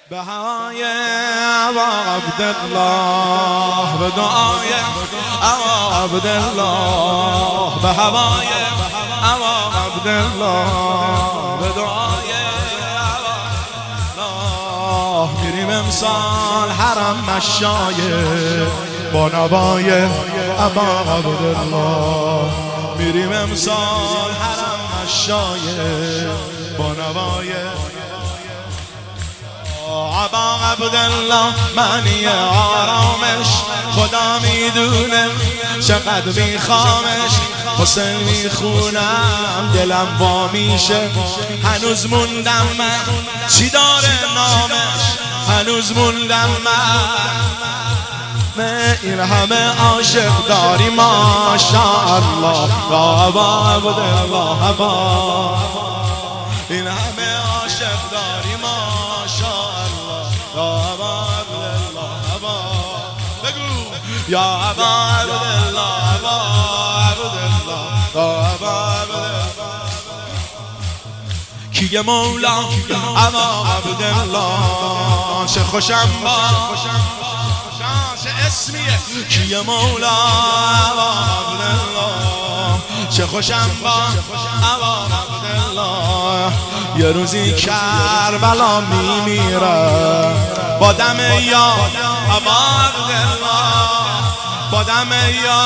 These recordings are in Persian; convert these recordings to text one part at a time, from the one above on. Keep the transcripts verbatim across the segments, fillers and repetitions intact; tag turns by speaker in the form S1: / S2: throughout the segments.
S1: به هوای ابا عبدالله، به دعای ابا عبدالله، به هوای ابا عبدالله، به دعای ابا عبدالله میریم امسال حرم مشایه با نوای ابا عبدالله، میریم امسال حرم مشایه با نوای ابا عبدالله. معنی آرامش خدا میدونه، چقدر میخوامش حسین میخونم دلم وا میشه. هنوز موندم من چی داره نامش، هنوز موندم من این همه عاشق داری ماشاءالله. یا ابا عبدالله ابا، این همه عاشق داری ماشاءالله. یا ابا عبدالله ابا، بگو یا ابا عبدالله ابا عبدالله، یا ابا عبدالله. کیه مولا ابا عبدالله، چه خوشم با چه اسمیه. کیه مولا ابا عبدالله، چه خوشم با ابا عبدالله. یه روزی کربلا میمیره با دم یا ابا عبدالله، با دم یا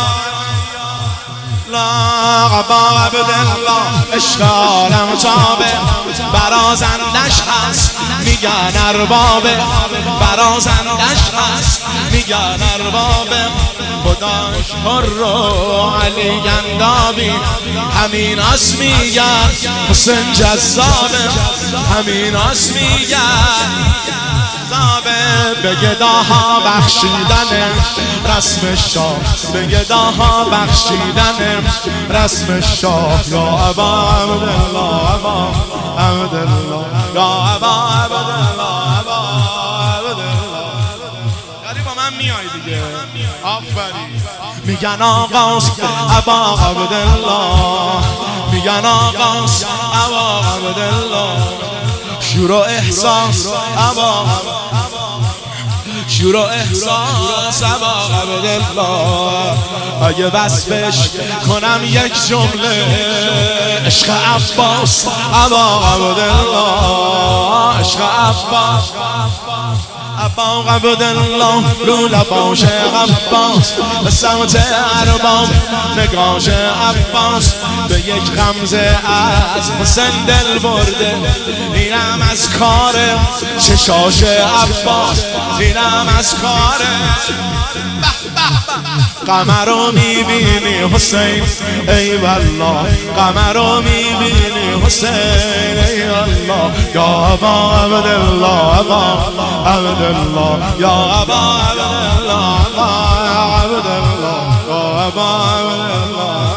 S1: لا ابا عبدالله. عشق عالم تابه برازندش هست میگن اربابه، برازندش هست میگن اربابه. خداش رو علی گندابی همین اس میگن، حسین جذابه همین اس میگن زابه. به گداها بخشیدن رسم شاه، به گداها بخشیدن رسم شاه. یا ابا عبدالله ابا عبدالله، یا ابا عبدالله ابا عبدالله. یعنی با من میای دیگه، آفرین. میگن آقاست ابا عبدالله، میگن آقاست ابا عبدالله. شور و احساس ابا، شور و احساس ابا عبدالله. اگه وصفش کنم یک جمله، عشق عباس ابا عبدالله، عشق عباس ابا عبدالله. رو لباش عباس به سمت ارباب، نگاش عباس به یک غمزه از حسین دل برده. اینم از کار چشاش عباس، اینم از کار. قمر رو میبینی حسین ای والله، قمر رو میبینی حسین ای والله. یا ابا عبدالله ابا عبدالله، یا ابا عبدالله ابا عبدالله، یا ابا عبدالله.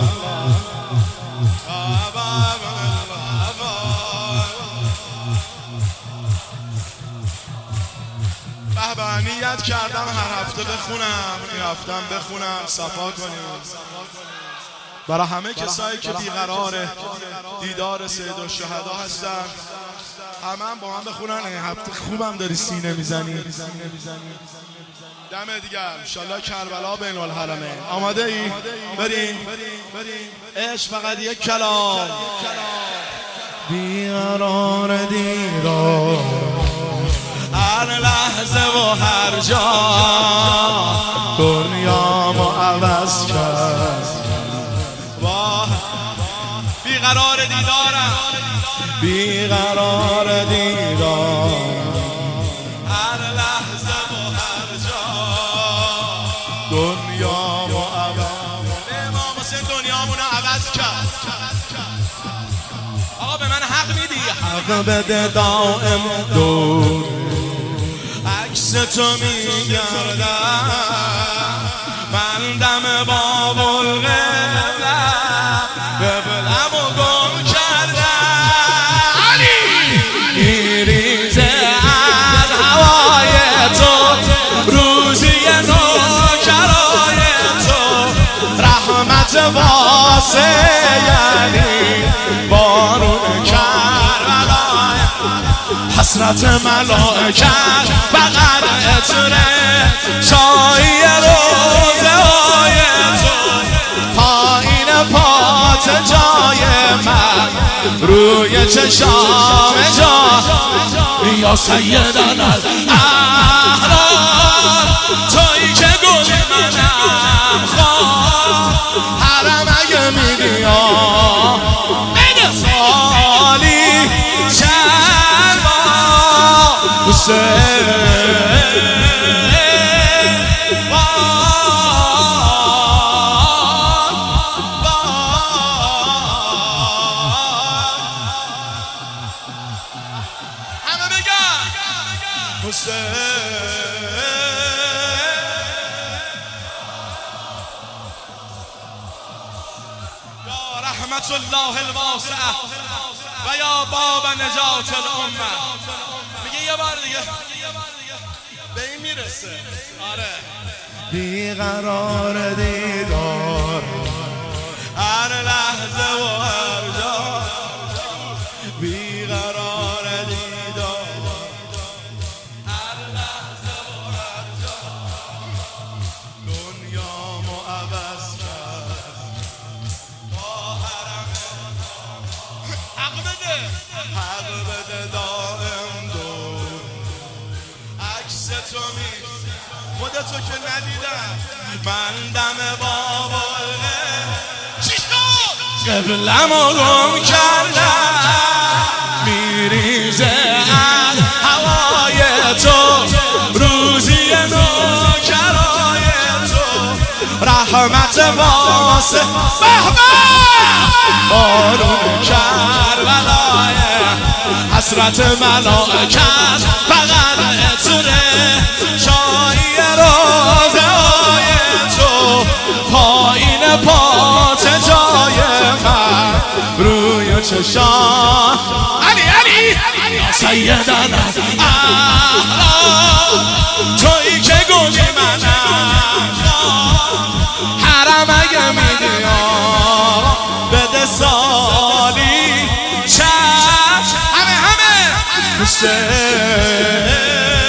S1: به نیت کردم هر هفته بخونم، میرفتم بخونم صفا کنیم برای همه کسایی که بیقرار دیدار سید الشهدا هستن. همه هم با من بخونن. این هفته خوبم داری سینه میزنی. دم دیگر انشالله کربلا بین الحرمین. آماده ای؟ بریم. عشق فقط یک کلام. بیقرار دیدار هر لحظه و هر جا، دنیامو عوض کرد. بیقرار دیدارم، بیقرار دیدارم هر لحظه و هر جا، دنیامو عوض. امام حسین دنیامونو عوض کرد. آقا به من حق میدی؟ حق بده دائم دور عکس تو میگردم، من دم باب القبله قبلم و گم کردم. علی میریزه از هوای تو روزی نوکرای تو، رحمت واسه یعنی بارون کربلا. حسرت ملائکت بغل عطره چای روزه های تو پایین پات جای من روی چشام جا یا سیدن الاحرار تویی که گل منم خواه حرم اگه میگی بده سالی چند با حسین رحمت الله الواسعه و یا باب نجات الامه. میگه یه بار دیگه به این میرسه. آره بیقرار دیدار هر لحظه و هر جا بیقرار دیدار هر لحظه و هر جا دنیامو عوض کرد حق بده دائم دور عکس تو می خودتو که ندیدم من دم باباله چی شد؟ قبلمو گم کردم میریزه از هوای تو روزی نوکرای تو رحمت واسه بهبه بارون کربلای حسرت ملائکت فقط عطره چای روزه های تو پایین پات جای من روی چشام علی علی سیدن الاحرار تویی که گلی منم حرم اگه میدی بده سالی چشم همه همه حسین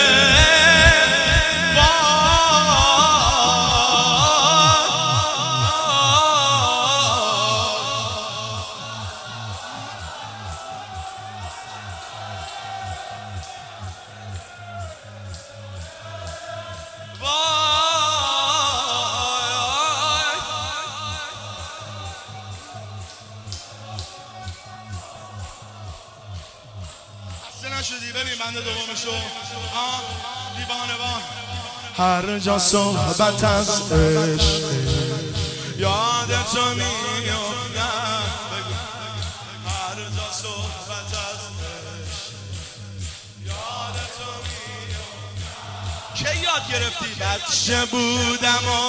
S1: نشدی ببین بنده دومشو آه دیوانوان هر جا صحبت از عشق یاد تو میافتم هر جا صحبت از عشق یاد تو میافتم که یاد گرفتی بچه بودم و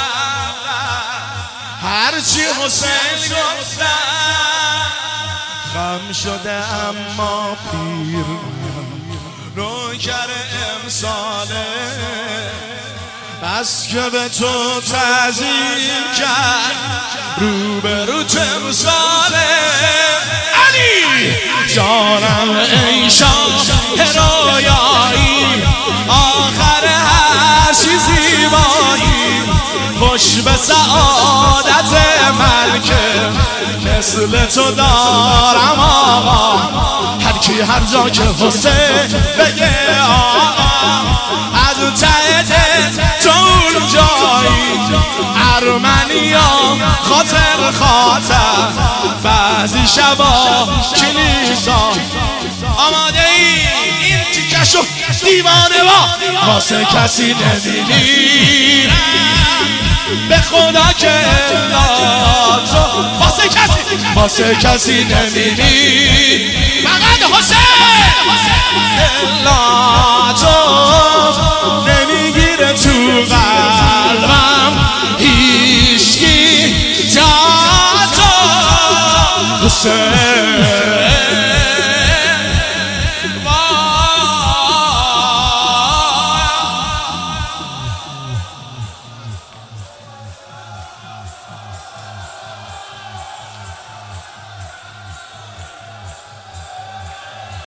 S1: هرچی حسین گفتم خم شده اما پیر نوکر امساله بس که به تو تعظیم کرد روبرو تمثاله علی جانم ای شاه رویایی آخر هر چی زیبایی خوش به سعادت ملکه مثل تو دارم آقا هر کی هر جا که حسین بگه آقا از ته دل تو اون جایی ارمنیا خاطر خاطر بعضی شبا کلیسا آماده ای این تیکشو دیوانه با واسه کسی نمیمیرم به خدا که الا تو واسه کسی واسه کسی نمیمیرم فقط حسین